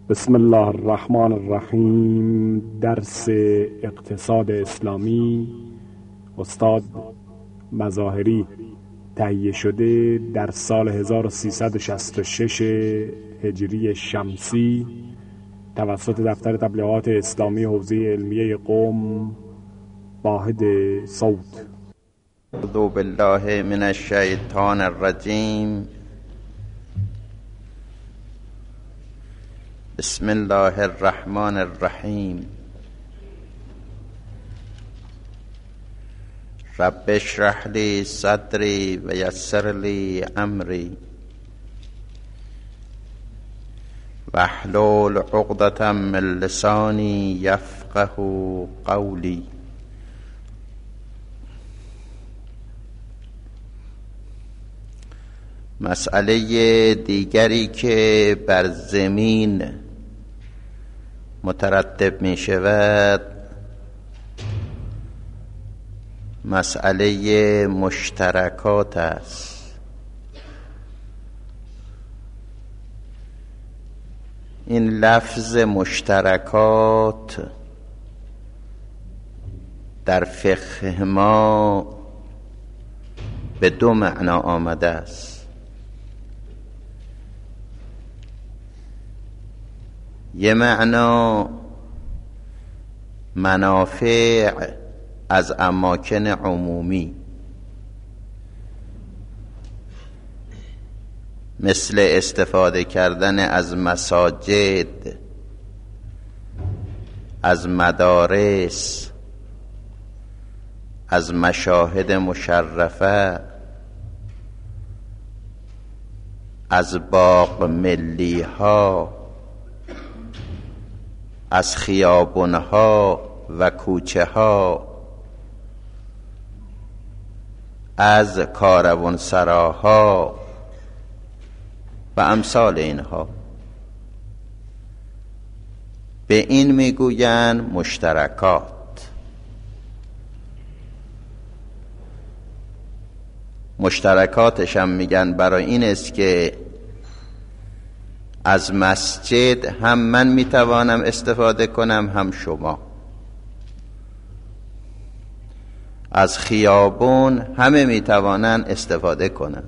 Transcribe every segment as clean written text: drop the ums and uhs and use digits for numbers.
بسم الله الرحمن الرحیم. درس اقتصاد اسلامی استاد مظاهری تهیه شده در سال 1366 هجری شمسی توسط دفتر تبلیغات اسلامی حوزه علمیه قم واحد صوت. اعوذ بالله من الشیطان الرجیم. بسم الله الرحمن الرحیم. رب اشرح لی صدری و یسر لی امری واحلل عقدة من لسانی یفقه قولی. مسئله دیگری که بر زمین مترتب می شود مسئله مشترکات است. این لفظ مشترکات در فقه ما به دو معنا آمده است. یه معنا منافع از اماکن عمومی، مثل استفاده کردن از مساجد، از مدارس، از مشاهد مشرفه، از باغ ملی ها، از خیابونها و کوچه ها، از کاروانسراها و امثال اینها. به این میگویند مشترکات. مشترکاتش هم میگن برای این است که از مسجد هم من میتوانم استفاده کنم هم شما، از خیابون همه میتوانند استفاده کنند،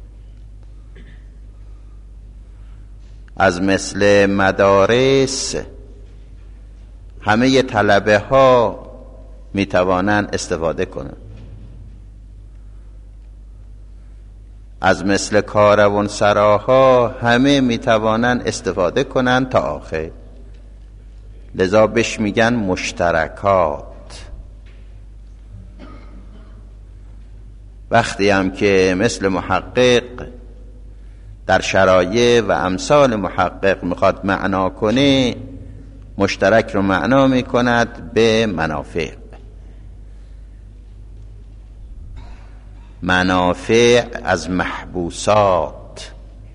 از مثل مدارس همه طلبه ها میتوانند استفاده کنند، از مثل کاروانسراها همه میتوانند استفاده کنند تا آخر. لذا بهش میگن مشترکات. وقتی هم که مثل محقق در شرایع و امثال محقق میخواد معنا کنه، مشترک رو معنا میکند به منافع. منافع از محبوسات،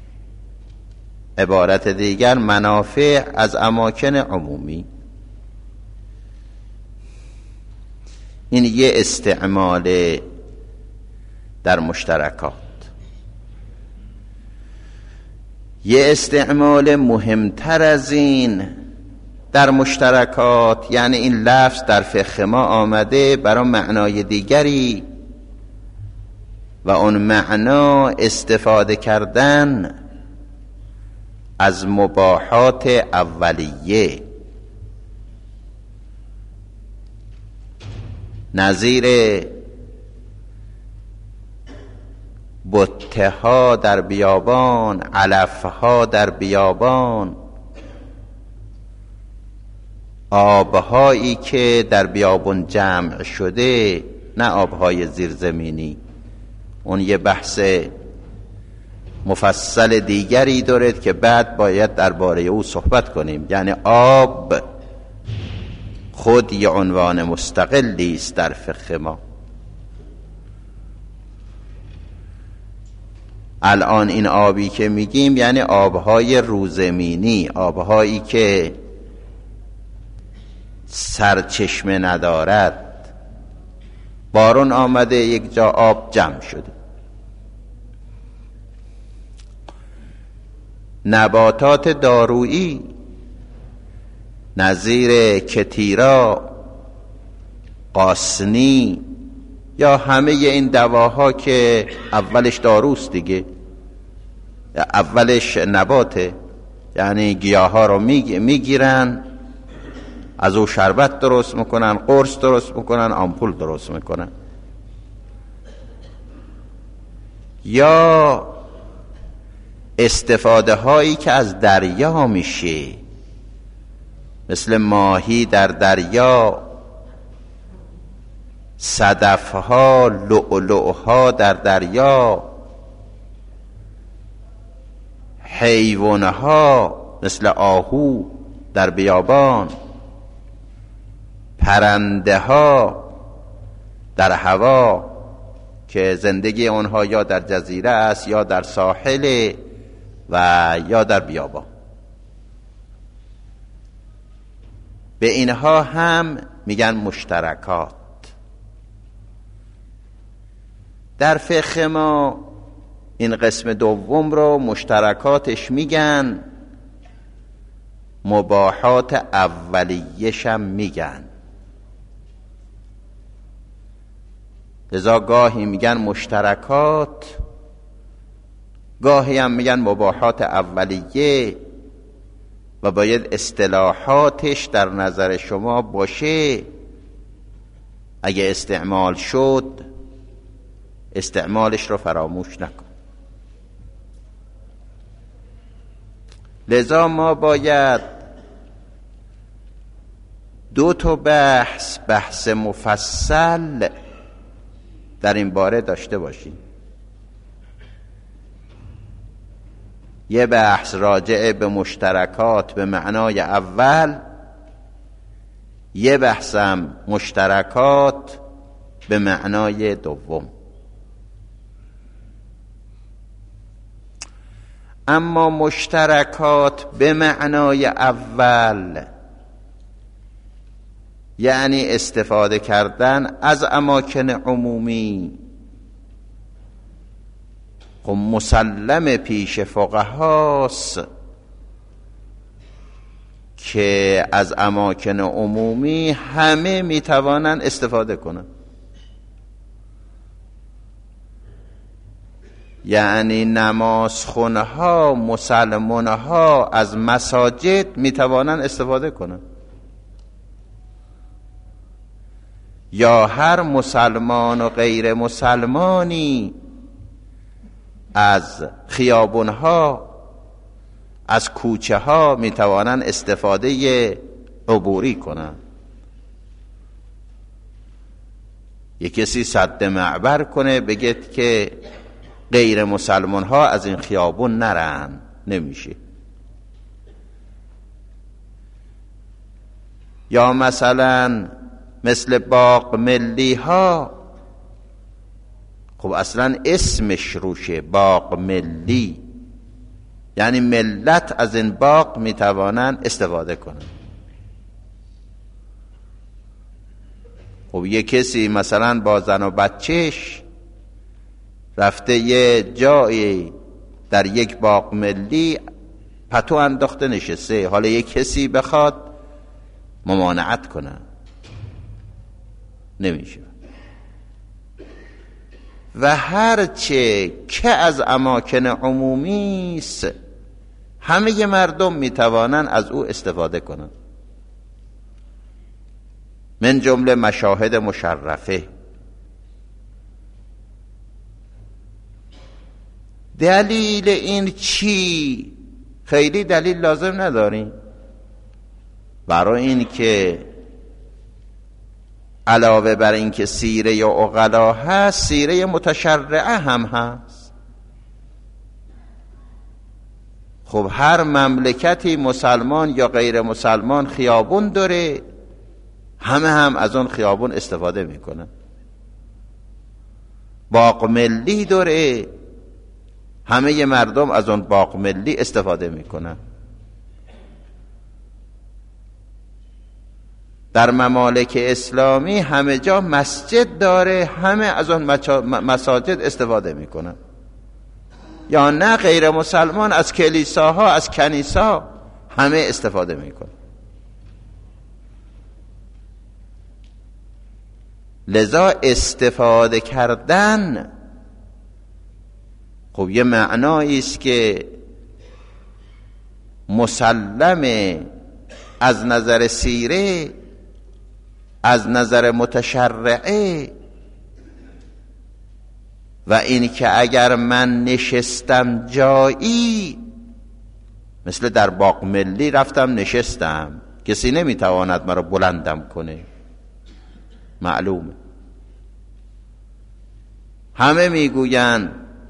عبارت دیگر منافع از اماکن عمومی. این یه استعمال در مشترکات. یه استعمال مهمتر از این در مشترکات، یعنی این لفظ در فقه ما آمده برای معنای دیگری و اون معنا استفاده کردن از مباحات اولیه، نظیر بته ها در بیابان، علف ها در بیابان، آبهایی که در بیابان جمع شده، نه آبهای زیرزمینی. اون یه بحث مفصل دیگری دارد که بعد باید درباره او صحبت کنیم. یعنی آب خود یه عنوان مستقلی است در فقه ما. الان این آبی که میگیم یعنی آبهای روزمینی، آبهایی که سرچشمه ندارد، بارون آمده یک جا آب جمع شده. نباتات دارویی نظیر کتیرا، قاسنی یا همه این دواها که اولش داروست دیگه، اولش نباته، یعنی گیاها رو میگیرن، از او شربت درست میکنن، قرص درست میکنن، آمپول درست میکنن. یا استفاده هایی که از دریا میشه، مثل ماهی در دریا، صدف ها، لؤلؤ ها در دریا، حیوان ها مثل آهو در بیابان، پرنده ها در هوا که زندگی اونها یا در جزیره است یا در ساحل و یا در بیابان. به اینها هم میگن مشترکات. در فقه ما این قسم دوم رو مشترکاتش میگن، مباحات اولیه‌ش هم میگن. لذا گاهی میگن مشترکات، گاهی هم میگن مباحات اولیه، و باید اصطلاحاتش در نظر شما باشه. اگه استعمال شد استعمالش رو فراموش نکن. لذا ما باید دو تا بحث مفصل در این باره داشته باشیم. یه بحث راجع به مشترکات به معنای اول، یه بحثم مشترکات به معنای دوم. اما مشترکات به معنای اول یعنی استفاده کردن از اماکن عمومی. خب مسلم پیش فقهاست که از اماکن عمومی همه میتوانن استفاده کنن. یعنی نمازخونه ها، مسلمان ها از مساجد میتوانن استفاده کنن، یا هر مسلمان و غیر مسلمانی از خیابون ها، از کوچه ها میتوانن استفاده عبوری کنن. یک کسی سد معبر کنه بگه که غیر مسلمان ها از این خیابون نرن، نمیشه. یا مثلا مثل باغ ملی ها، خب اصلا اسمش روشه، باغ ملی، یعنی ملت از این باغ میتوانن استفاده کنن. خب یک کسی مثلا با زن و بچهش رفته یه جایی در یک باغ ملی پتو انداخته نشسته، حالا یک کسی بخواد ممانعت کنه نمیشه. و هرچه که از اماکن عمومی است همه مردم میتوانن از او استفاده کنن، من جمله مشاهد مشرفه. دلیل این چی؟ خیلی دلیل لازم نداریم، برای این که علاوه بر این که سیره یا عقلا هست، سیره متشرعه هم هست. خب هر مملکتی مسلمان یا غیر مسلمان خیابون داره، همه هم از اون خیابون استفاده میکنن. باغ ملی داره، همه مردم از اون باغ ملی استفاده میکنن. در ممالک اسلامی همه جا مسجد داره، همه از اون مساجد استفاده میکنن. یا نه غیر مسلمان از کلیساها، از کنیسا همه استفاده میکنن. لذا استفاده کردن خب یه معنایی است که مسلمه از نظر سیره، از نظر متشرعه، و این که اگر من نشستم جایی، مثل در باغ ملی رفتم نشستم، کسی نمیتواند مرا بلندم کنه، معلومه. همه میگویند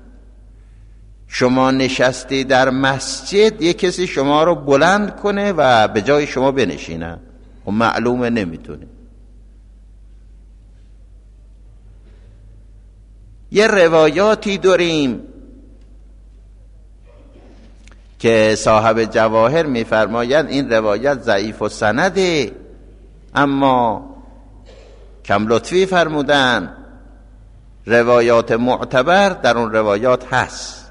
شما نشستی در مسجد، یک کسی شما رو بلند کنه و به جای شما بنشینه، و معلومه نمیتونه. یه روایاتی داریم که صاحب جواهر میفرماید این روایت ضعیف و سنده، اما کم لطفی فرمودن روایات معتبر در اون روایات هست.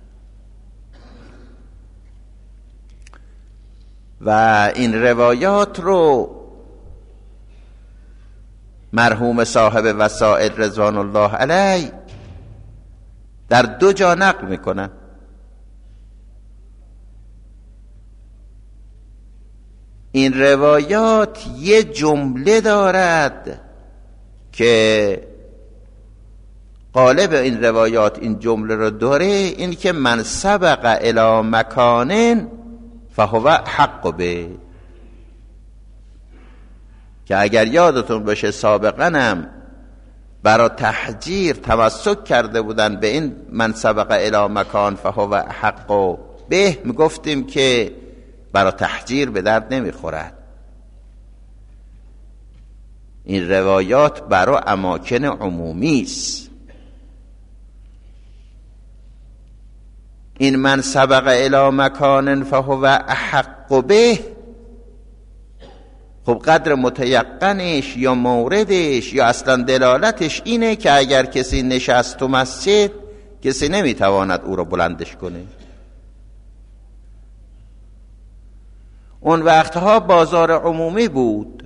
و این روایات رو مرحوم صاحب وسائل رضوان الله علیه در 2 جا نقل میکنه. این روایات یه جمله دارد که غالب این روایات این جمله رو داره، این که من سبق الی مکان فهو حق به، که اگر یادتون باشه سابقاً برای تحجیر تمسک کرده بودن به این من سبق الی مکان فهو حق به، میگفتیم که برای تحجیر به درد نمیخورد. این روایات برای اماکن عمومی است. این من سبق الی مکان فهو حق به، خب قدر متیقنش یا موردش یا اصلا دلالتش اینه که اگر کسی نشست تو مسجد، کسی نمیتواند او رو بلندش کنه. اون وقتها بازار عمومی بود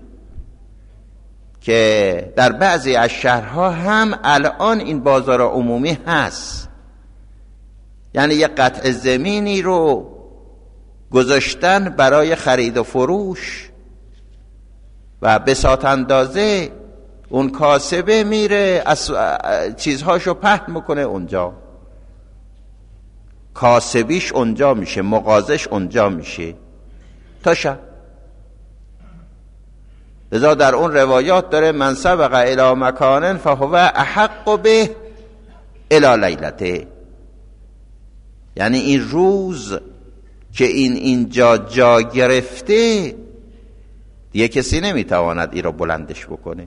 که در بعضی از شهرها هم الان این بازار عمومی هست، یعنی یه قطع زمینی رو گذاشتن برای خرید و فروش و بساط اندازه اون کاسبه میره از چیزهاشو پهن میکنه اونجا، کاسبیش اونجا میشه، مغازش اونجا میشه تا شب. لذا در اون روایات داره من سبق الی مکان فهو احق به الی لیلته، یعنی این روز که اینجا جا گرفته دیگه کسی نمیتواند این را بلندش بکنه.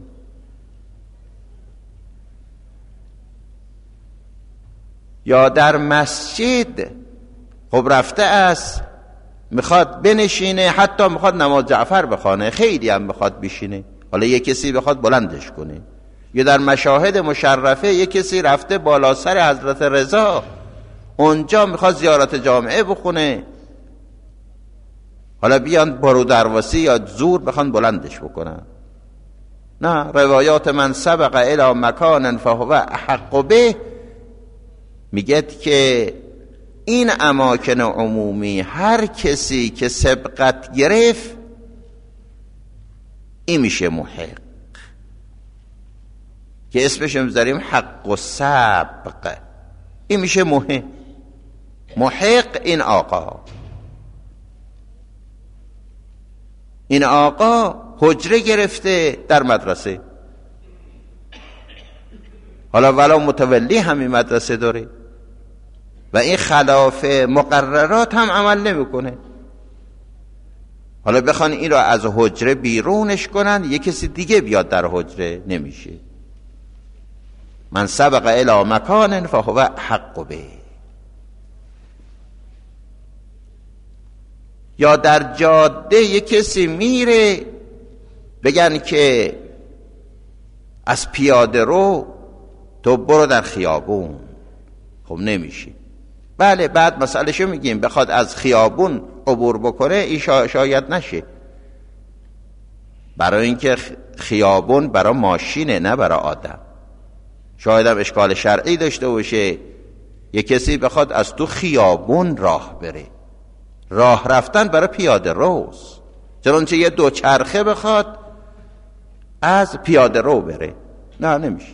یا در مسجد خب رفته است میخواد بنشینه، حتی میخواد نماز جعفر بخوانه، خیلی هم میخواد بشینه، حالا یک کسی بخواد بلندش کنه. یا در مشاهد مشرفه یک کسی رفته بالا سر حضرت رضا، اونجا میخواد زیارت جامعه بخونه، حالا بیان بارو درواسی یا زور بخوان بلندش بکنن. نه، روایات من سبق الی مکان فهو احق به میگه که این اماکن عمومی هر کسی که سبقت گرفت این میشه محق، که اسمش میذاریم حق و سبق. این میشه محق. این آقا حجره گرفته در مدرسه، حالا ولی متولی همین مدرسه داره و این خلاف مقررات هم عمل نمیکنه، حالا بخوان این را از حجره بیرونش کنن، یک کسی دیگه بیاد در حجره، نمیشه. من سبق الی مکان فهو حق به. یا در جاده یک کسی میره بگن که از پیاده رو تو برو در خیابون، خب نمیشه. بله بعد مسئلهشو میگیم، بخواد از خیابون عبور بکنه این شاید نشه، برای اینکه خیابون برای ماشینه نه برای آدم. شاید هم اشکال شرعی داشته باشه یک کسی بخواد از تو خیابون راه بره. راه رفتن برای پیاده روست، چنانچه یه دوچرخه بخواد از پیاده رو بره، نه نمیشه.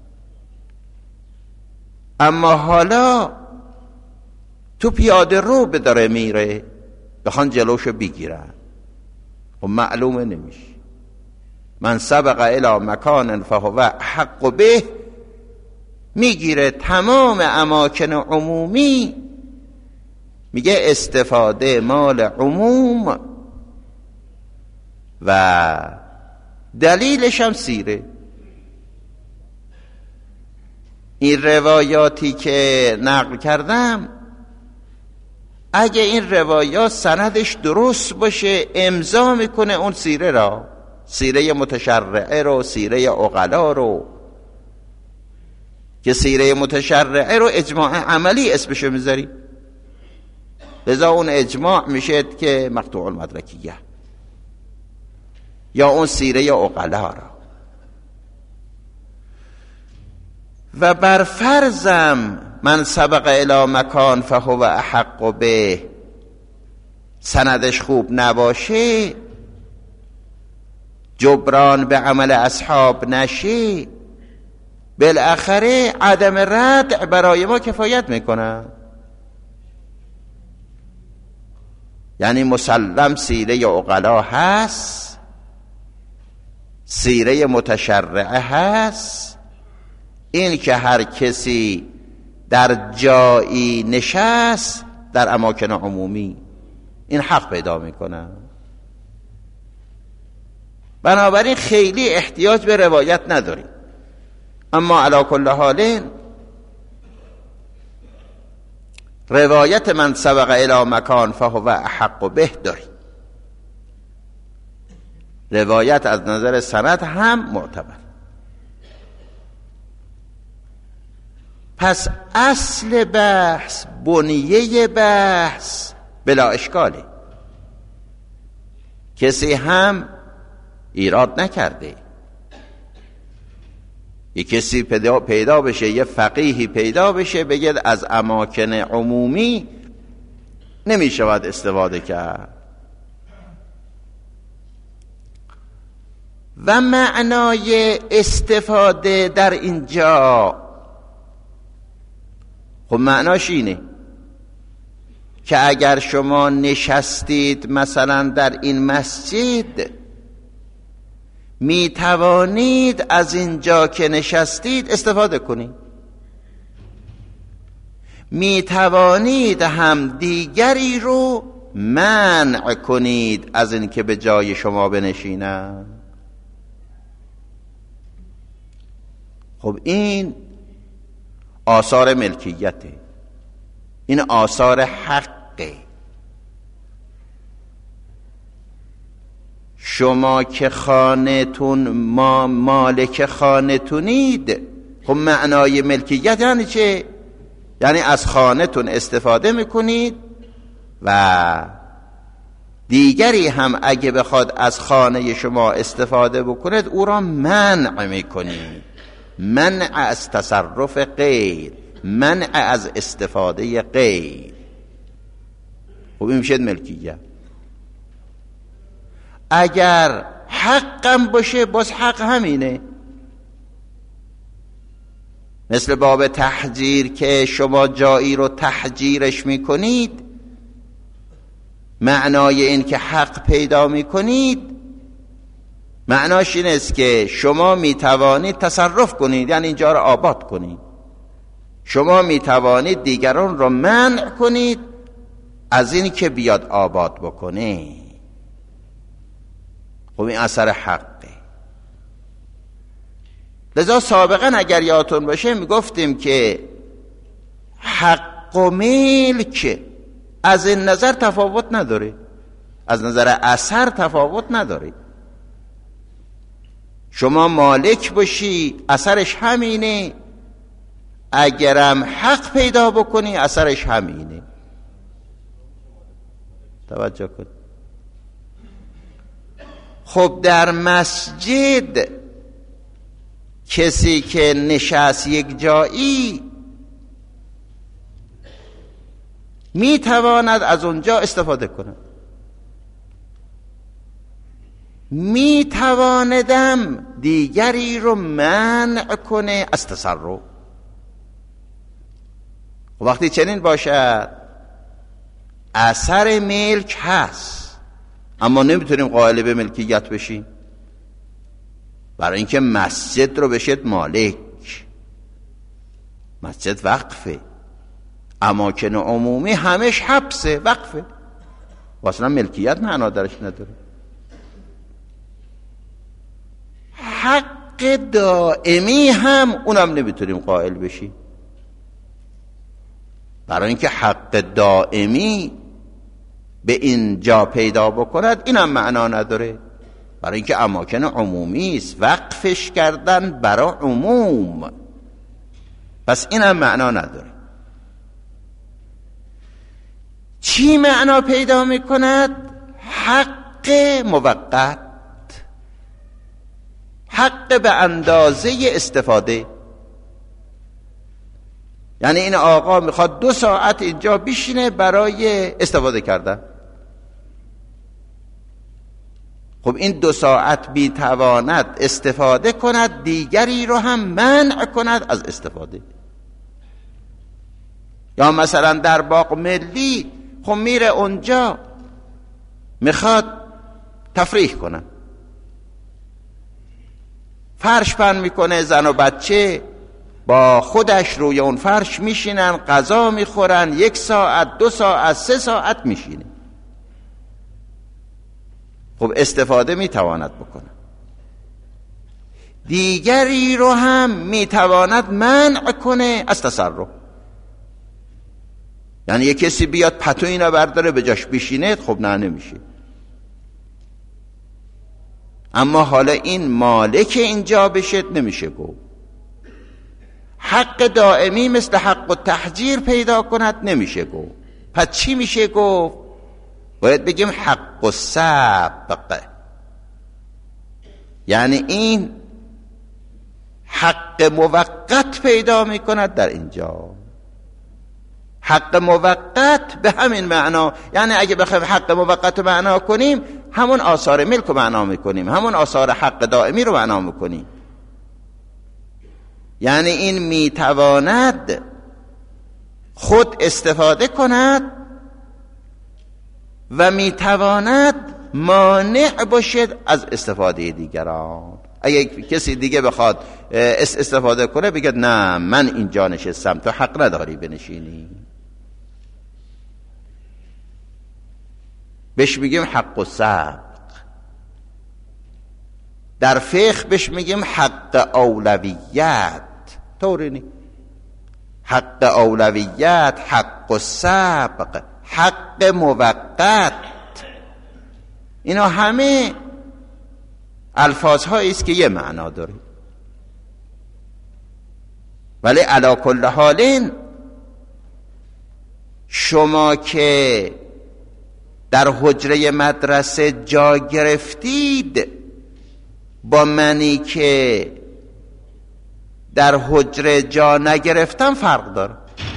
اما حالا تو پیاده رو به داره میره، بخوان جلوشو بگیرن، و معلومه نمیشه. من سبق الی مکان فهو حق به، میگیره تمام اماکن عمومی، میگه استفاده مال عموم، و دلیلش هم سیره. این روایاتی که نقل کردم، اگه این روایات سندش درست باشه امضا میکنه اون سیره را، سیره متشرعه رو، سیره عقلا رو، که سیره متشرعه رو اجماع عملی اسمشو میذاری، لذا اون اجماع میشه که مقطوع المدرکیه، یا اون سیره عقلا را. و بر فرضم من سبق الی مکان فهو احق به سندش خوب نباشه، جبران به عمل اصحاب نشه، بالاخره عدم ردع برای ما کفایت میکنه. یعنی مسلم سیره عقلا هست، سیره متشرعه هست. این که هر کسی در جایی نشست در اماکن عمومی این حق پیدا میکنه. بنابراین خیلی احتیاج به روایت نداریم، اما علی کل حال روایت من سبق الی مکان فهو احق به داریم. روایت از نظر سند هم معتبر. پس اصل بحث، بنیه بحث بلا اشکاله، کسی هم ایراد نکرده. یه کسی پیدا بشه، یه فقیهی پیدا بشه بگه از اماکن عمومی نمیشود استفاده کرد. و معنای استفاده در اینجا خب معناش اینه که اگر شما نشستید مثلا در این مسجد، می توانید از اینجا که نشستید استفاده کنید، می توانید هم دیگری رو منع کنید از این که به جای شما بنشینن. خب این آثار ملکیته، این آثار حقه. شما که خانه‌تون، ما مالک خانه‌تونید، خب معنای ملکیت یعنی چه؟ یعنی از خانه‌تون استفاده میکنید و دیگری هم اگه بخواد از خانه شما استفاده بکند او را منع میکنید. منع از تصرف غیر، منع از استفاده غیر. خب این میشه ملکیت. اگر حقم باشه باز حق همینه، مثل باب تحجیر که شما جایی رو تحجیرش میکنید، معنای این که حق پیدا میکنید معناش این است که شما میتوانید تصرف کنید، یعنی اینجا رو آباد کنید. شما میتوانید دیگران رو منع کنید از این که بیاد آباد بکنه. خب این اثر حقه. لذا سابقا اگر یادتون باشه میگفتیم که حق و ملک از این نظر تفاوت نداره، از نظر اثر تفاوت نداره. شما مالک باشی اثرش همینه، اگرم حق پیدا بکنی اثرش همینه. توجه کن. خب در مسجد کسی که نشست یک جایی می تواند از اونجا استفاده کند. می تواندم دیگری رو منع کنه از تصرف. وقتی چنین باشد اثر ملک هست، اما نمیتونیم قائل به ملکیت بشیم، برای اینکه مسجد رو بشید مالک. مسجد وقفه، اماکن عمومی همش حبسه، وقفه، اصلا ملکیت معنا درش نداره. حق دائمی هم اونم نمیتونیم قائل بشیم، برای اینکه حق دائمی به اینجا پیدا بکند اینم معنا نداره، برای اینکه اماکن عمومی است، وقفش کردن برای عموم، پس اینم معنا نداره. چی معنا پیدا میکند؟ حق موقت، حق به اندازه استفاده. یعنی این آقا میخواد 2 ساعت اینجا بشینه برای استفاده کردن. خب این 2 ساعت بیتواند استفاده کند، دیگری رو هم منع کند از استفاده. یا مثلا در باغ ملی خب میره اونجا میخواد تفریح کنه، فرش پهن میکنه، زن و بچه با خودش روی اون فرش میشینن، غذا میخورن، 1 ساعت 2 ساعت 3 ساعت میشینه. خب استفاده میتواند بکنه، دیگری رو هم میتواند منع کنه از تصرف. یعنی یک کسی بیاد پتو اینو برداره به جاش بشینه، خب نه نمیشه. اما حالا این مالک اینجا بشه نمیشه گفت. حق دائمی مثل حق التحجیر پیدا کند نمیشه گفت. پس چی میشه گفت؟ باید بگیم حق السبق، یعنی این حق موقت پیدا میکند در اینجا. حق موقت به همین معنا، یعنی اگه بخوایم حق موقت رو معنا کنیم همون آثار ملک رو معنا میکنیم، همون آثار حق دائمی رو معنا میکنیم. یعنی این میتواند خود استفاده کند و میتواند مانع باشد از استفاده دیگران. اگه کسی دیگه بخواد استفاده کنه بگه نه من اینجا نشستم، تو حق نداری بنشینی. بهش میگیم حق السبق. در فقه بهش میگیم حق اولویت. طوری نی؟ حق اولویت، حق السبق، حق موقت، اینا همه الفاظ هایی است که یه معنا داره، ولی علی کل حال شما که در حجره مدرسه جا گرفتید با منی که در حجره جا نگرفتم فرق داره.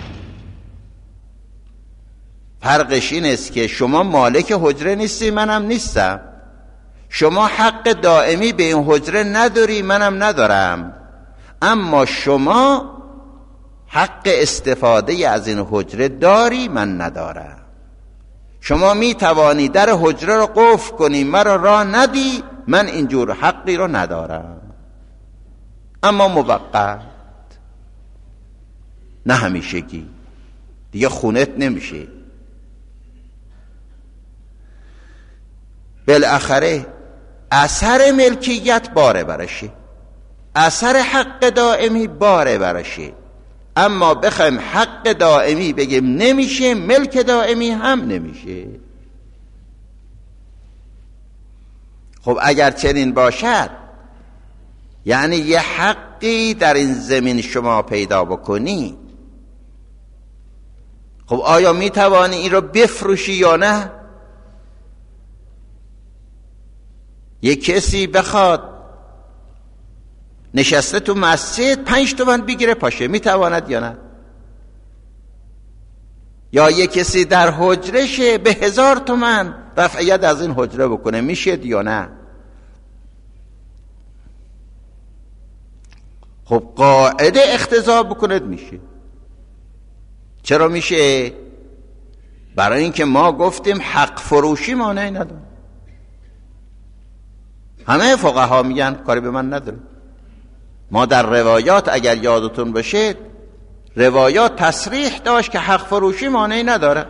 فرقش این است که شما مالک حجره نیستی، منم نیستم. شما حق دائمی به این حجره نداری، منم ندارم. اما شما حق استفاده از این حجره داری، من ندارم. شما می توانی در حجره رو قفل کنی، مرا راه ندی، من اینجور حقی رو ندارم. اما موقت، نه همیشگی، دیگه خونت نمیشه. بالاخره اثر ملکیت باره برشه، اثر حق دائمی باره برشه. اما بخوایم حق دائمی بگیم نمیشه، ملک دائمی هم نمیشه. خب اگر چنین باشد، یعنی یه حقی در این زمین شما پیدا بکنی، خب آیا میتوانی این رو بفروشی یا نه؟ یک کسی بخواد نشسته تو مسجد 5 تومن بگیره پاشه، میتواند یا نه؟ یا یک کسی در حجرشه به 1000 تومن رفعیت از این حجره بکنه، میشه یا نه؟ خب قاعده اختزا بکند میشه. چرا میشه؟ برای اینکه ما گفتیم حق فروشی مانعی نداره. همه فقها میگن، کاری به من نداره. ما در روایات اگر یادتون باشه روایات تصریح داشت که حق فروشی مانعی نداره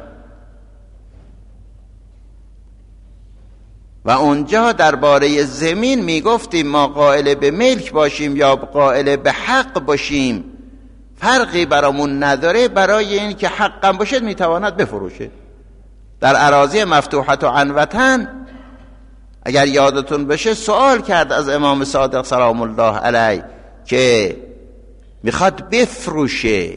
و اونجا درباره زمین میگفتیم ما قائل به ملک باشیم یا قائل به حق باشیم فرقی برامون نداره، برای این که حقم باشه میتواند بفروشه. در اراضی مفتوحت و عنوتن اگر یادتون بشه سوال کرد از امام صادق سلام الله علیه که میخواد بفروشه،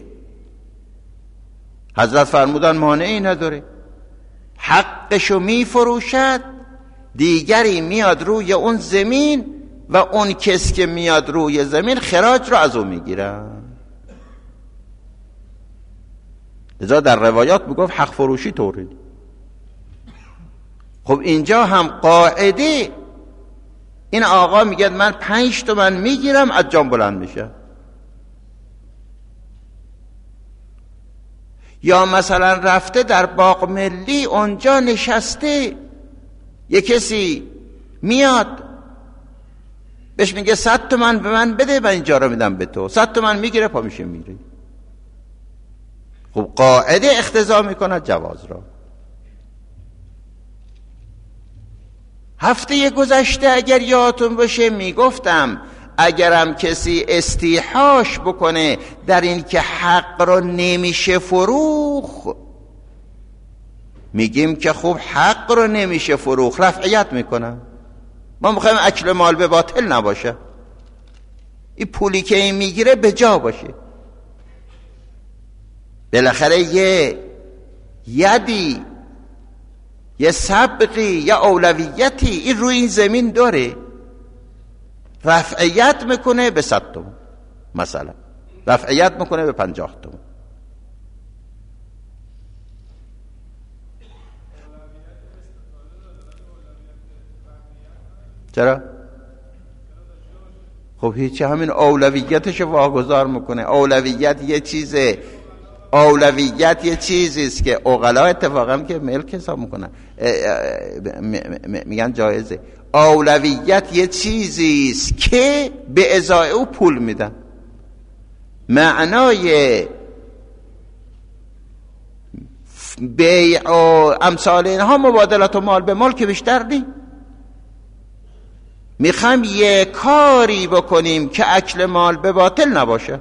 حضرت فرمودن مانعی نداره، حقشو میفروشد، دیگری میاد روی اون زمین و اون کس که میاد روی زمین خراج رو از اون میگیره. لذا در روایات میگفت حق فروشی طوری. خب اینجا هم قاعده این آقا میگه من 5 تومن میگیرم، از جام بلند میشه. یا مثلا رفته در باغ ملی اونجا نشسته، یه کسی میاد بهش میگه 100 تومن به من بده، من اینجا رو میدم به تو. 100 تومن میگیره، پا میشه میره. خب قاعده اختزا میکنه جواز را. هفته گذشته اگر یادتون باشه میگفتم اگرم کسی استیحاش بکنه در این که حق رو نمیشه فروخ، میگیم که خوب حق رو نمیشه فروخ، رفعیت میکنه. ما میخوایم اکل مال به باطل نباشه، این پولی که این میگیره به جا باشه. بالاخره یه یدی، یه سبقی، یه اولویتی این روی این زمین داره، رفعیت میکنه به 100 تومن، مثلا رفعیت میکنه به 50 تومن. چرا؟ خب هیچی، همین اولویتش واگذار میکنه. اولویت یه چیزیست که عقلا اتفاقا که ملک حساب میکنن، میگن جایزه. اولویت یه چیزیست که به ازای او پول میدن. معنای بیع و امثال اینها مبادلات و مال به مال که بیشتر نی. میخوایم یه کاری بکنیم که اکل مال به باطل نباشه.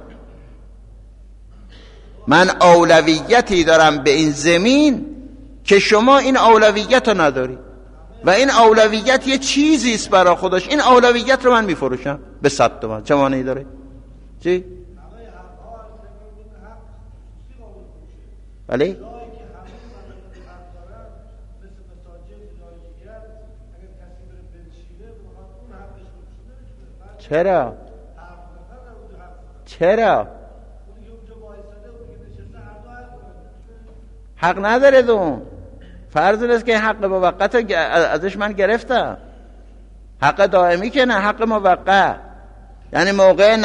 من اولویتی دارم به این زمین که شما این اولویت رو نداری و این اولویت یه چیزیست برای خودش، این اولویت رو من میفروشم به 100 تومن. چه مانعی داره؟ چی؟ بله؟ چرا؟ حق نداره دون. فرض نیست که حق موقت ازش من گرفتم، حق دائمی که نه، حق موقت. یعنی موقع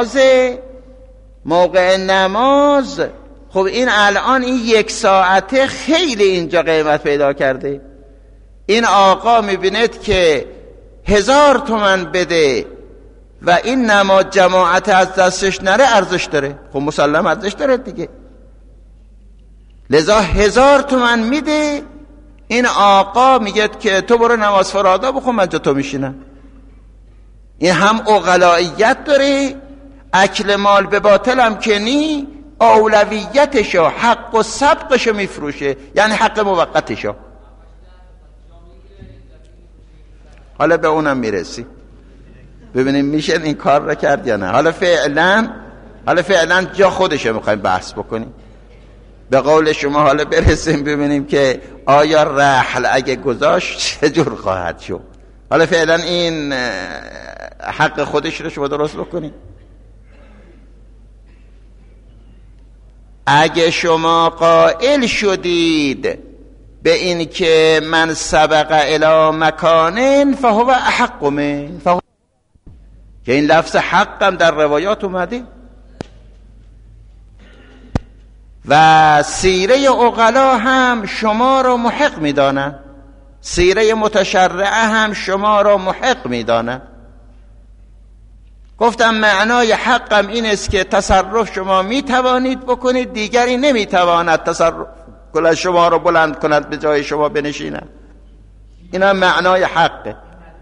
نماز خب این الان این 1 ساعته خیلی اینجا قیمت پیدا کرده. این آقا میبیند که 1000 تومن بده و این نماز جماعت از دستش نره، ارزش داره. خب مسلم ارزش داره دیگه. لذا 1000 تومن میده، این آقا میگه که تو برو نماز فرادا بخون، من جا تو میشینم. این هم عقلاییت داره، اکل مال به باطل هم که نی، اولویتشو، حق و سبقشو میفروشه، یعنی حق موقتشو. حالا به اونم میرسی، ببینیم میشه این کار را کرد یا نه. حالا فعلا جا خودشو میخوایم بحث بکنیم. به قول شما حالا برسیم ببینیم که آیا رحل اگه گذاشت چجور خواهد شد. حالا فعلا این حق خودش رو شما درست بکنید. اگه شما قائل شدید به این که من سبق الی مکان فهو احق من، که این لفظ حقم در روایات اومده و سیره عقلا هم شما را محق میدانه، سیره متشرعه هم شما را محق میدانه. گفتم معنای حقم این است که تصرف شما میتوانید بکنید، دیگری نمیتواند تصرف کند شما را بلند کند به جای شما بنشیند. این هم معنای حقه.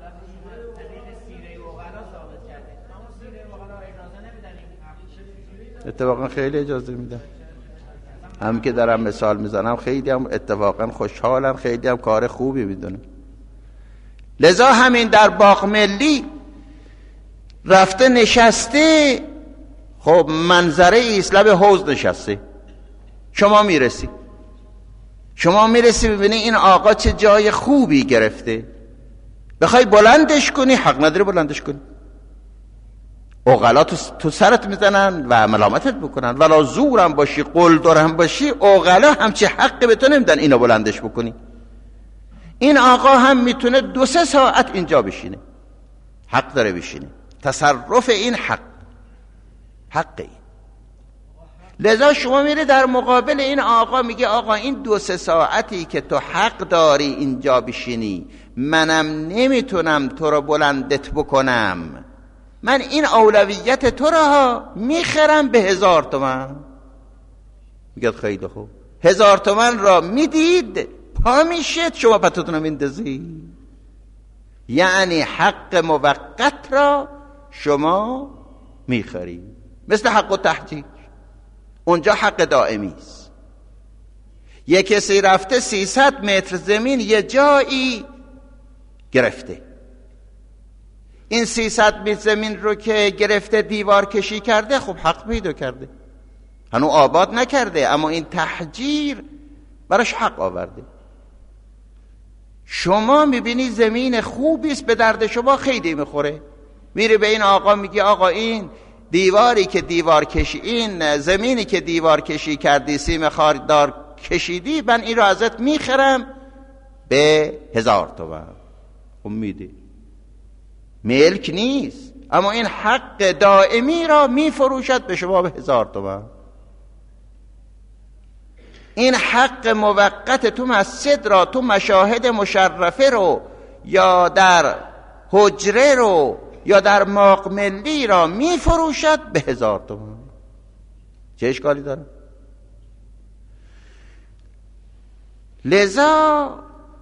اتفاقا خیلی اجازه میدم، هم که دارم مثال میزنم خیلی هم اتفاقا خوشحالم، خیلی هم کار خوبی میدونم. لذا همین در باغ ملی رفته نشسته، خب منظره ایست، لب حوض نشسته، شما میرسی ببینی این آقا چه جای خوبی گرفته، بخوای بلندش کنی حق نداری بلندش کنی، عقلا تو سرت میزنن و ملامتت بکنن، ولا زورم باشی قلدرم باشی عقلا همچی حق به تو نمیدن اینو بلندش بکنی. این آقا هم میتونه 2-3 ساعت اینجا بشینه، حق داره بشینه، تصرف این حق این. لذا شما میره در مقابل این آقا میگه آقا این 2-3 ساعتی که تو حق داری اینجا بشینی، منم نمیتونم تو رو بلندت بکنم، من این اولویت تو را میخرم به 1000 تومن. میگه خیلی خوب، 1000 تومن را میدید پا میشد، شما پتتون رو میندازی، یعنی حق موقت را شما میخری. مثل حق و تحجیر، اونجا حق دائمی است. یک کسی رفته 300 متر زمین یه جایی گرفته، این 300 متر زمین رو که گرفته دیوار کشی کرده، خب حق پیدا کرده، هنو آباد نکرده، اما این تحجیر براش حق آورده. شما میبینی زمین خوبیست، به درد شما خیلی میخوره، میره به این آقا میگی آقا این دیواری که دیوار کشی، این زمینی که دیوار کشی کردی، سیم خاردار کشیدی، من این رو ازت میخرم به 1000 تومن. خب میده، ملک نیست، اما این حق دائمی را میفروشد به شما به 1000 تومن. این حق موقت تو مسجد را، تو مشاهد مشرفه رو یا در حجره رو یا در باغ ملی را میفروشد به 1000 تومن. چه اشکالی داره؟ لذا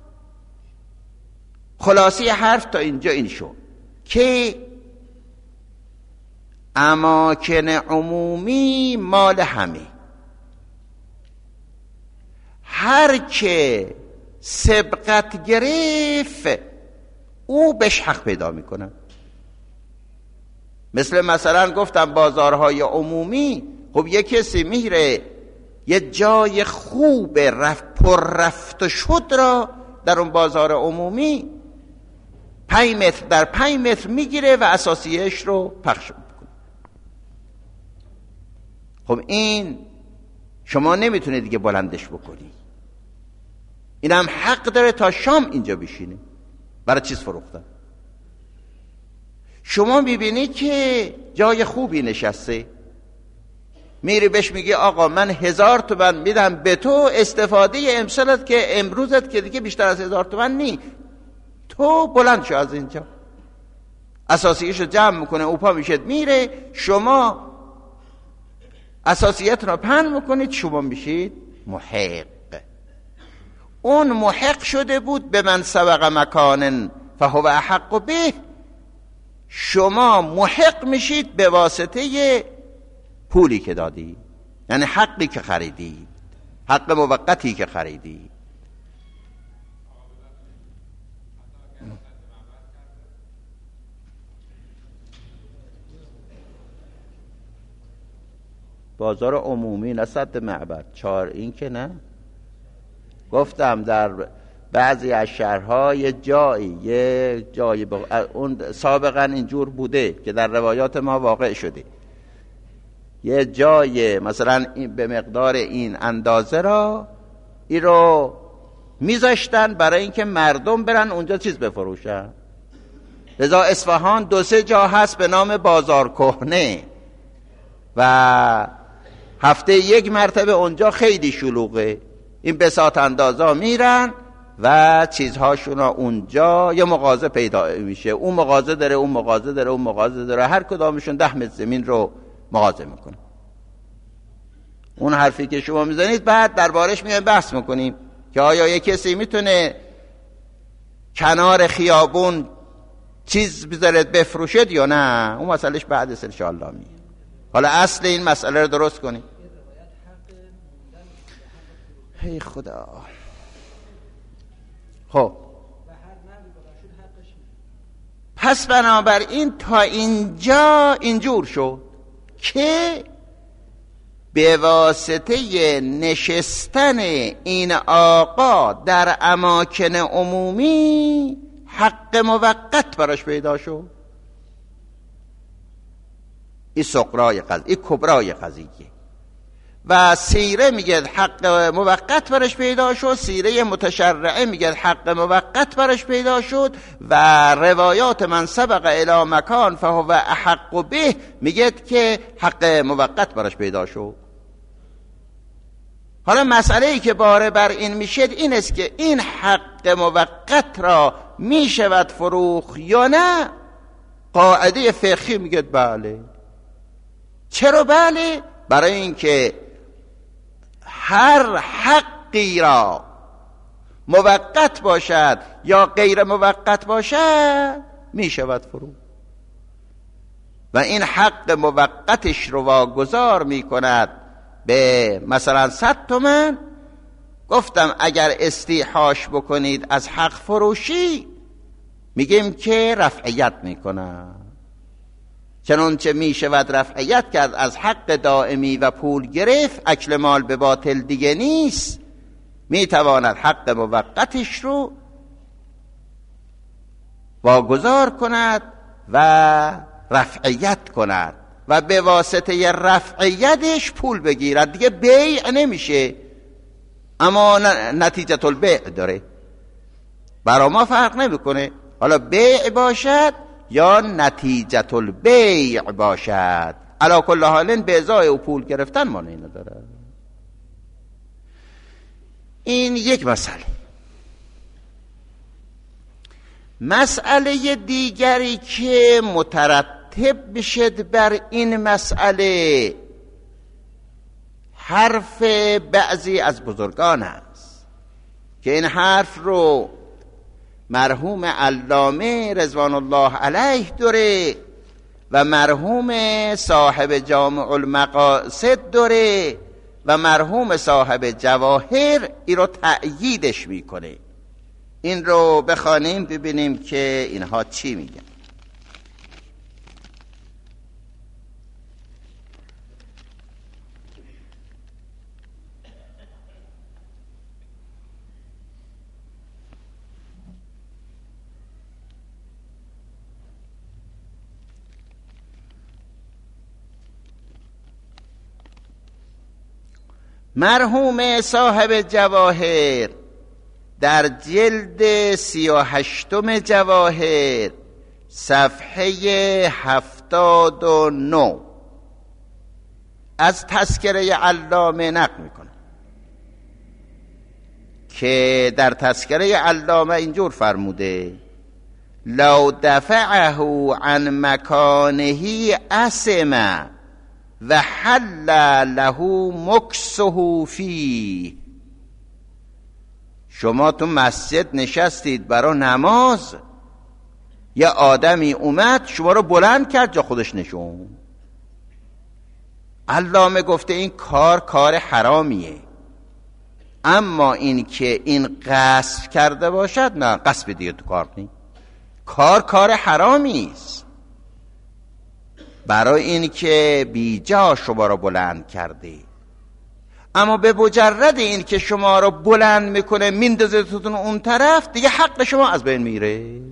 خلاصی حرف تا اینجا این شد که اماکن عمومی مال همه، هر که سبقت گرفت او بهش حق پیدا میکنه. مثلا گفتم بازارهای عمومی، خب یک کسی میره یه جای خوب پر رفت و شد را در اون بازار عمومی 5 متر در 5 متر میگیره و اساسیش رو پخش میکنه. خب این شما نمیتونه دیگه بلندش بکنی، این هم حق داره تا شام اینجا بشینه. برای چیز فروختن؟ شما میبینی که جای خوبی نشسته، میری بهش میگی آقا من 1000 تومن میدم به تو، استفاده امسالت که امروزت که دیگه بیشتر از 1000 تومن نی، تو بلند شو از اینجا. اساسیش رو جمع میکنه، او پا میشد میره، شما اساسیت رو پهن میکنید، شما میشید محق. اون محق شده بود به من سبق مکان فهو احق به، شما محق میشید به واسطه پولی که دادی، یعنی حقی که خریدی، حق موقتی که خریدی. بازار عمومی نه صد معبد 4 این که نه. گفتم در بعضی از شهرها یه جایی اون سابقا اینجور بوده که در روایات ما واقع شده، یه جای مثلا به مقدار این اندازه را این رو میذاشتن برای اینکه مردم برن اونجا چیز بفروشن. لذا اصفهان 2-3 جا هست به نام بازار کهنه و هفته 1 مرتبه اونجا خیلی شلوغه. این بساط اندازا میرن و چیزهاشون اونجا یه مغازه پیدا میشه، اون مغازه داره، اون مغازه داره، اون مغازه داره، هر کدامشون 10 متر زمین رو مغازه میکنه. اون حرفی که شما میزنید بعد دربارش میایم بحث میکنیم که آیا یه کسی میتونه کنار خیابون چیز بذارد بفروشد یا نه. اون مسئلهش بعدش ان شاء الله میگه. حالا اصل این مسئله رو درست کنیم. هی خدا. خب پس بنابراین تا اینجا اینجور شد که به واسطه نشستن این آقا در اماکن عمومی حق موقت براش پیدا شد. این سقرای قضیه، این کبرای قضیه. و سیره میگه حق موقت براش پیدا شد، سیره متشرعه میگه حق موقت براش پیدا شد و روایات من سبق الی مکان فهو احق به میگه که حق موقت براش پیدا شد. حالا مسئله ای که باره بر این میشه این است که این حق موقت را میشود فروخت یا نه. قاعده فقهی میگه بله. چرا بله؟ برای اینکه هر حقی را موقت باشد یا غیر موقت باشد میشود فروخت و این حق موقتش رو واگذار میکند به مثلا 100 تومن. گفتم اگر استیحاش بکنید از حق فروشی میگیم که رفعیت میکنن، چنانچه میشود رفعیت کرد از حق دائمی و پول گرفت، اکل مال به باطل دیگه نیست. میتواند حق موقتش رو واگذار کند و رفعیت کند و به واسطه رفعیتش پول بگیرد. دیگه بیع نمیشه اما نتیجه البیع داره. برای ما فرق نمیکنه حالا بیع باشد یا نتیجه البیع باشد. علی کل حال به ازای و پول گرفتن مانعی نداره. این یک مسئله. مسئله دیگری که مترتب بشد بر این مسئله حرف بعضی از بزرگان است که این حرف رو مرحوم علامه رضوان الله علیه داره و مرحوم صاحب جامع المقاصد داره و مرحوم صاحب جواهر این رو تأییدش میکنه. این رو بخوانیم ببینیم که اینها چی میگن. مرحوم صاحب جواهر در جلد 38 جواهر صفحه 79 از تذکره علامه نقل میکنه که در تذکره علامه اینجور فرموده لو دفعه عن مکانه اسم و حل له مکسه فیه. شما تو مسجد نشستید برای نماز، یه آدمی اومد شما رو بلند کرد جا خودش نشون. علامه گفته این کار حرامیه، اما این که این غصب کرده باشد نه، غصب دیگه تو کار نیست، کار حرامی است. برای این که بیجا شما رو بلند کرده اما به مجرد این که شما رو بلند میکنه میندازتون اون طرف، دیگه حق شما از بین میره.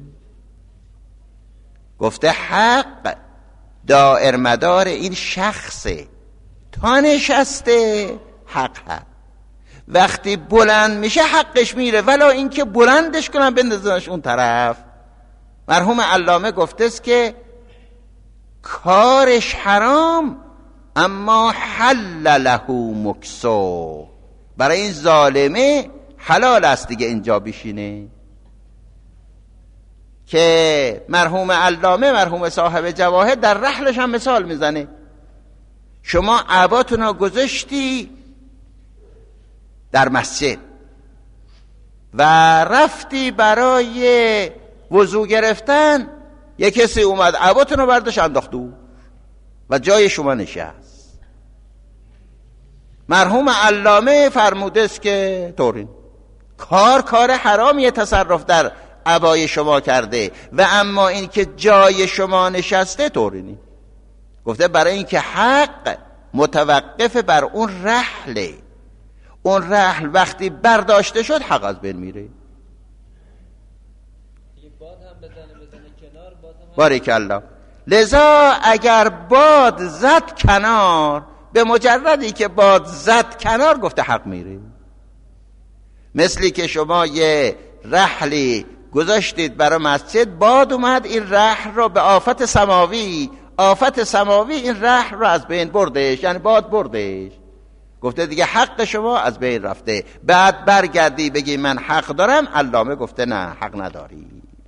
گفته حق دائر مدار این شخصه، تا نشسته حق هست، وقتی بلند میشه حقش میره، ولا اینکه بلندش کنن بندازنش اون طرف. مرحوم علامه گفته است که کارش حرام اما حل له مکسو، برای این ظالمه حلال است دیگه اینجا بشینه. که مرحوم علامه، مرحوم صاحب جواهر، در رحلش هم مثال میزنه. شما عباتون رو گذاشتی در مسجد و رفتی برای وضو گرفتن، یک کسی اومد عباتون رو برداشت انداخت و جای شما نشست. مرحوم علامه فرموده است که طورین کار حرامیه، تصرف در عبای شما کرده، و اما این که جای شما نشسته طورینی. گفته برای این که حق متوقف بر اون رحله، اون رحل وقتی برداشته شد حق از بین میره. باریکالله. لذا اگر باد زد کنار، به مجردی که باد زد کنار گفته حق میره. مثلی که شما یه رحلی گذاشتید برای مسجد، باد اومد این رحل رو به آفت سماوی این رحل رو از بین بردش، یعنی باد بردش. گفته دیگه حق شما از بین رفته. بعد برگردی بگی من حق دارم، علامه گفته نه، حق نداری.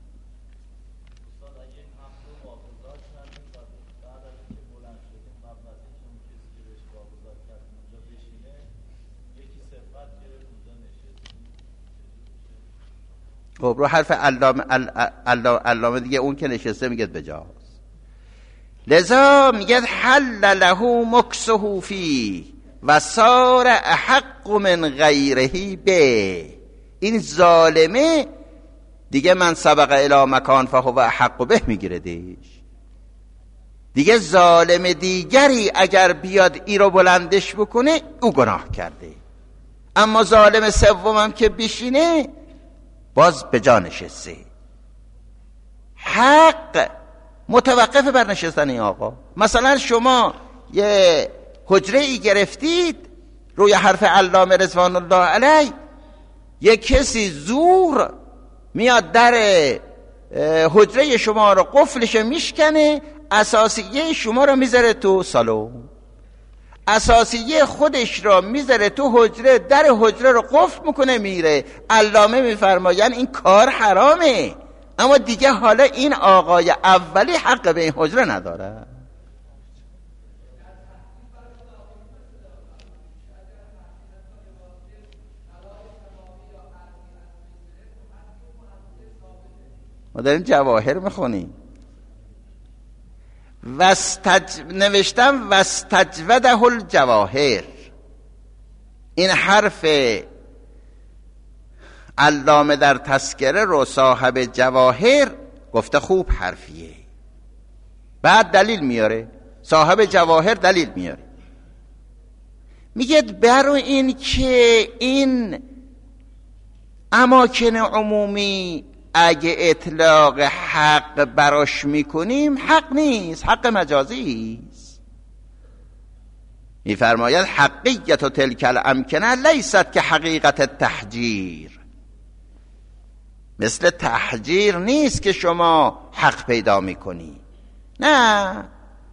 خب رو حرف علامه دیگه اون که نشسته میگه بجاست. لذا میگه حل له مکسه فی و صار احق من غیره به. این ظالمه دیگه من سبق الی مکان فهو احق به میگیره دیگه ظالم دیگری اگر بیاد ای رو بلندش بکنه او گناه کرده، اما ظالم سومم که بشینه باز به جا نشسته. حق متوقف بر نشستن این آقا. مثلا شما یه حجره ای گرفتید، روی حرف علامه رضوان الله علیه، یه کسی زور میاد در حجره شما رو قفلش میشکنه، اساسیه شما رو میذاره تو سالن، اساسیه خودش را میذاره تو حجره، در حجره رو قفل میکنه میره. علامه میفرماین این کار حرامه، اما دیگه حالا این آقای اولی حق به این حجره نداره. ما داریم جواهر میخونیم. نوشتم واستجوده الجواهر. این حرف علامه در تذکره رو صاحب جواهر گفته خوب حرفیه. بعد دلیل میاره، صاحب جواهر دلیل میاره، میگه برای این که این اماکن عمومی اگه اطلاق حق براش میکنیم حق نیست، حق مجازی است. میفرماید حقیقت تلک الامکنه لیست که حقیقت تحجیر. مثل تحجیر نیست که شما حق پیدا میکنی، نه،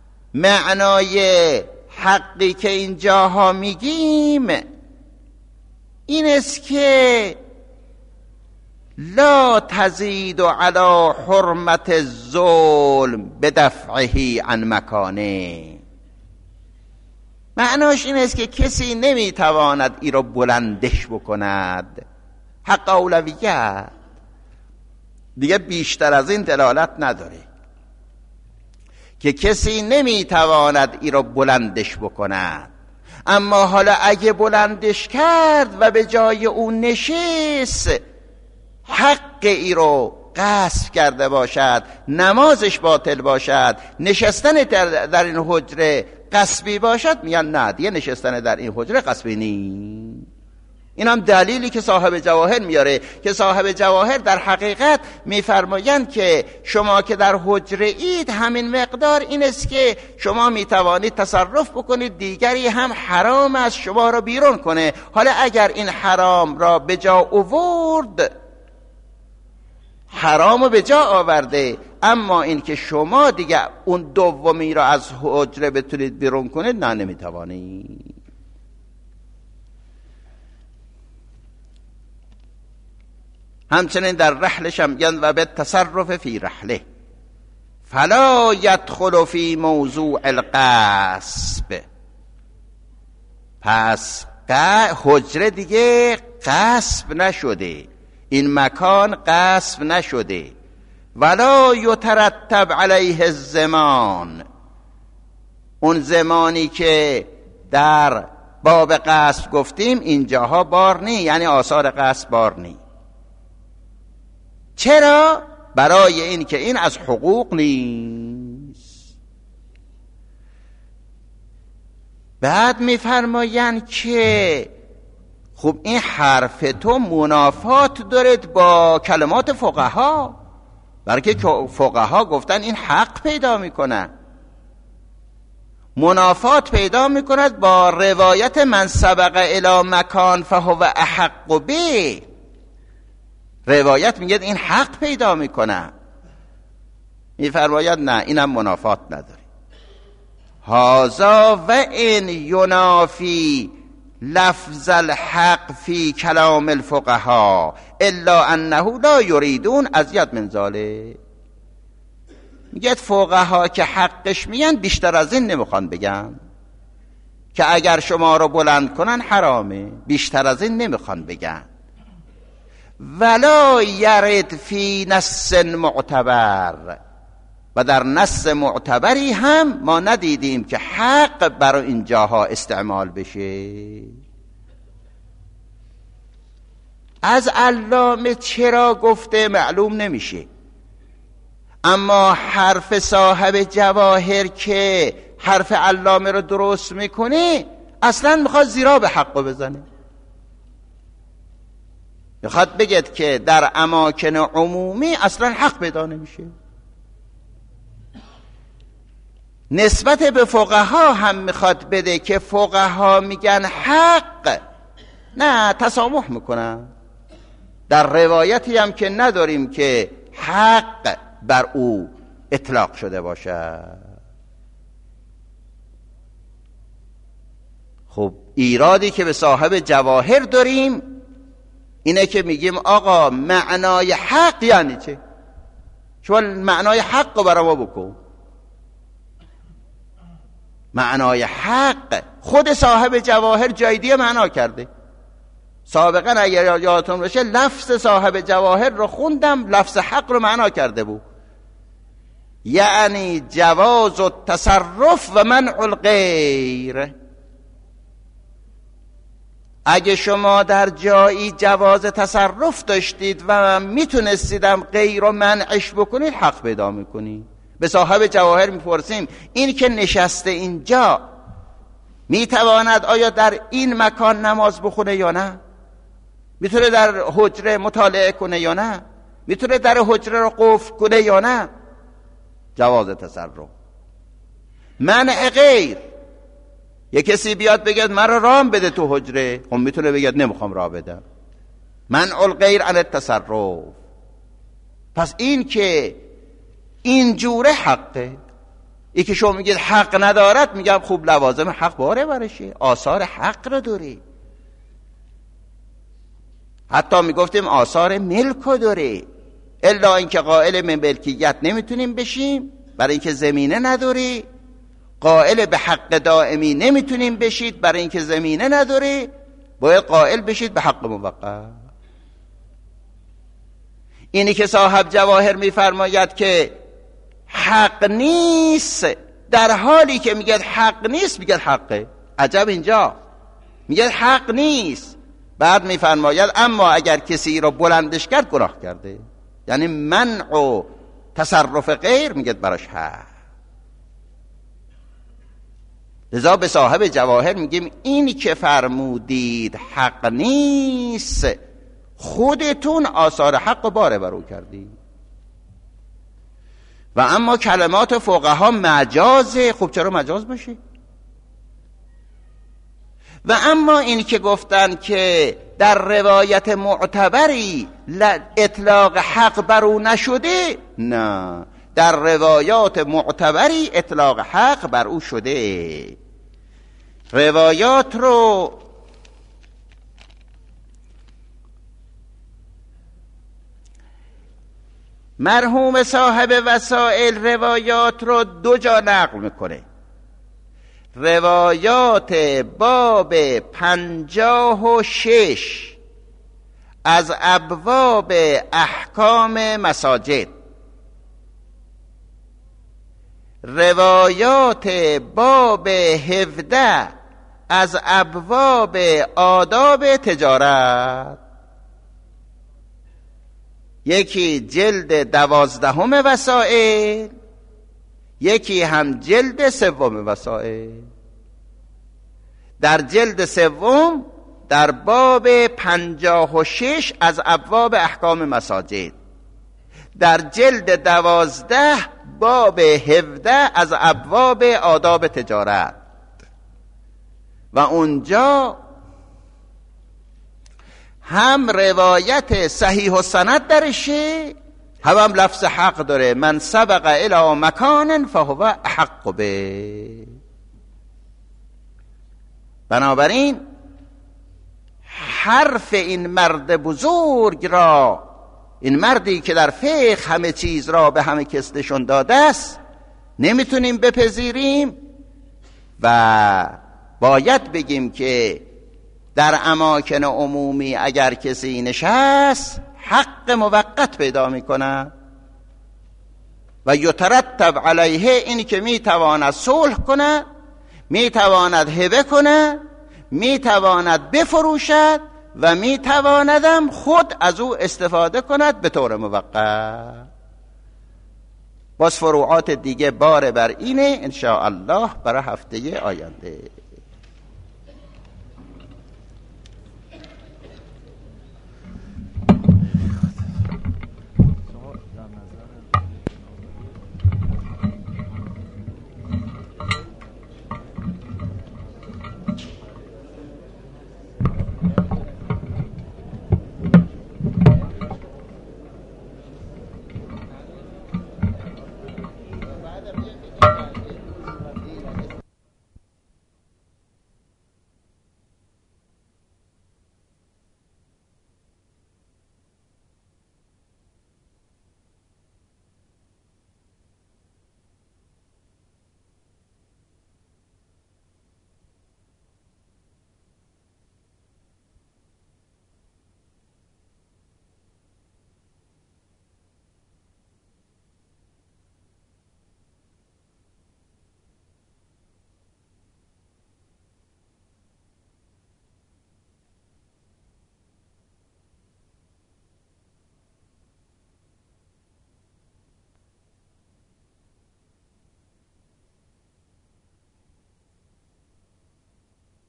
معنای حقی که اینجاها میگیم این است که لا تزید علی حرمت الظلم بدفعه عن مکانه. معناش این است که کسی نمیتواند ای را بلندش بکند، حق اولویت دیگه بیشتر از این دلالت نداره که کسی نمیتواند ای را بلندش بکند. اما حالا اگه بلندش کرد و به جای اون نشست، حق ای رو غصب کرده باشد، نمازش باطل باشد، نشستن در این حجره غصبی باشد میگن نه دیگه نشستن در این حجره غصبی نیست. این هم دلیلی که صاحب جواهر میاره که صاحب جواهر در حقیقت میفرمایند که شما که در حجره اید همین مقدار این است که شما میتوانید تصرف بکنید، دیگری هم حرام از شما را بیرون کنه. حالا اگر این حرام را به جا آورد، حرام رو به جا آورده، اما این که شما دیگه اون دومی را از حجره بتونید بیرون کنید نه نمیتوانید. همچنین در رحلش هم میگن و به تصرف فی رحله فلا یدخل فی موضوع القصب. پس حجره دیگه غصب نشده، این مکان غصب نشده. ولا یترتب علیه الزمان، اون زمانی که در باب غصب گفتیم اینجاها بار نی، یعنی آثار غصب بار نی. چرا؟ برای این که این از حقوق نیست. بعد میفرمایند که خب این حرف تو منافات دارد با کلمات فقها، برای که فقها گفتن این حق پیدا میکنه، منافات پیدا میکند با روایت من سبق الی مکان فهو احق به. روایت میگه این حق پیدا میکنه، میفرماید نه اینم منافات نداره. هذا و این ینافی لفظ الحق فی کلام الفقها الا انه لا یریدون ازید من ذلک. میگه فقها که حقش میگن بیشتر از این نمیخوان بگن، که اگر شما رو بلند کنن حرامه، بیشتر از این نمیخوان بگن. ولا یرد فی نص معتبر، و در نص معتبری هم ما ندیدیم که حق برای این جاها استعمال بشه. از علامه چرا گفته معلوم نمیشه، اما حرف صاحب جواهر که حرف علامه رو درست میکنه اصلا میخواد زیرا به حق بزنه. میخواد بگید که در اماکن عمومی اصلا حق پیدا نمیشه. نسبت به فقها هم میخواد بده که فقها میگن حق، نه تسامح میکنن. در روایتی هم که نداریم که حق بر او اطلاق شده باشه. خب ایرادی که به صاحب جواهر داریم اینه که میگیم آقا معنای حق یعنی چه؟ شما معنای حق رو برای ما بکن. معنای حق خود صاحب جواهر جای دیگه معنا کرده. سابقا اگر یادتون باشه لفظ صاحب جواهر رو خوندم، لفظ حق رو معنا کرده بود، یعنی جواز التصرف و منع الغیر. اگه شما در جایی جواز تصرف داشتید و میتونستیدم غیر رو منعش بکنید حق پیدا میکنید. به صاحب جواهر میپرسیم این که نشسته اینجا میتواند آیا در این مکان نماز بخونه یا نه؟ میتونه در حجره مطالعه کنه یا نه؟ میتونه در حجره رو قفل کنه یا نه؟ جواز تصرف. منع غیر، یه کسی بیاد بگه مرا راه بده تو حجره، خب میتونه بگه نمیخوام راه بدم. منع الغیر عن التصرف. پس این که این جوره حقه. ای که شما میگید حق ندارد، میگم خوب لوازم حق باره برشه، آثار حق رو داره. حتی میگفتیم آثار ملک رو داره، الا اینکه قائل به ملکیت نمیتونیم بشیم برای اینکه زمینه نداره، قائل به حق دائمی نمیتونیم بشید برای اینکه زمینه نداره، باید قائل بشید به حق موقت. اینی که صاحب جواهر میفرماید که حق نیست، در حالی که میگه حق نیست میگه حقه. عجب اینجا میگه حق نیست، بعد میفرماید اما اگر کسی رو بلندش کرد گناه کرده، یعنی منع و تصرف غیر میگه براش حق. لذا به صاحب جواهر میگیم این که فرمودید حق نیست، خودتون آثار حق و باره برو کردید. و اما کلمات فقها مجازه، خب چرا مجاز باشه؟ و اما این که گفتن که در روایت معتبری اطلاق حق بر او نشده، نه، در روایات معتبری اطلاق حق بر او شده. روایات رو مرحوم صاحب وسائل روایات رو دو جا نقل میکنه. روایات باب 56 از ابواب احکام مساجد، روایات باب 17 از ابواب آداب تجارت، یکی جلد 12 وسائل، یکی هم جلد 3 وسائل. در جلد 3 در باب 56 از ابواب احکام مساجد، در جلد 12 باب 17 از ابواب آداب تجارت. و اونجا هم روایت صحیح و سند درشه، هم لفظ حق داره، من سبق الی مکان فهو احق به. بنابراین حرف این مرد بزرگ را، این مردی که در فقه همه چیز را به همه کس نشون داده است، نمیتونیم بپذیریم و باید بگیم که در اماکن عمومی اگر کسی نشست حق موقت پیدا میکنه و یترتب علیه، این که میتواند صلح کنه، میتواند هبه کنه، میتواند بفروشد و میتواندم خود از او استفاده کند به طور موقت. باز فروعات دیگه بار بر اینه ان شاء الله برای هفته آینده.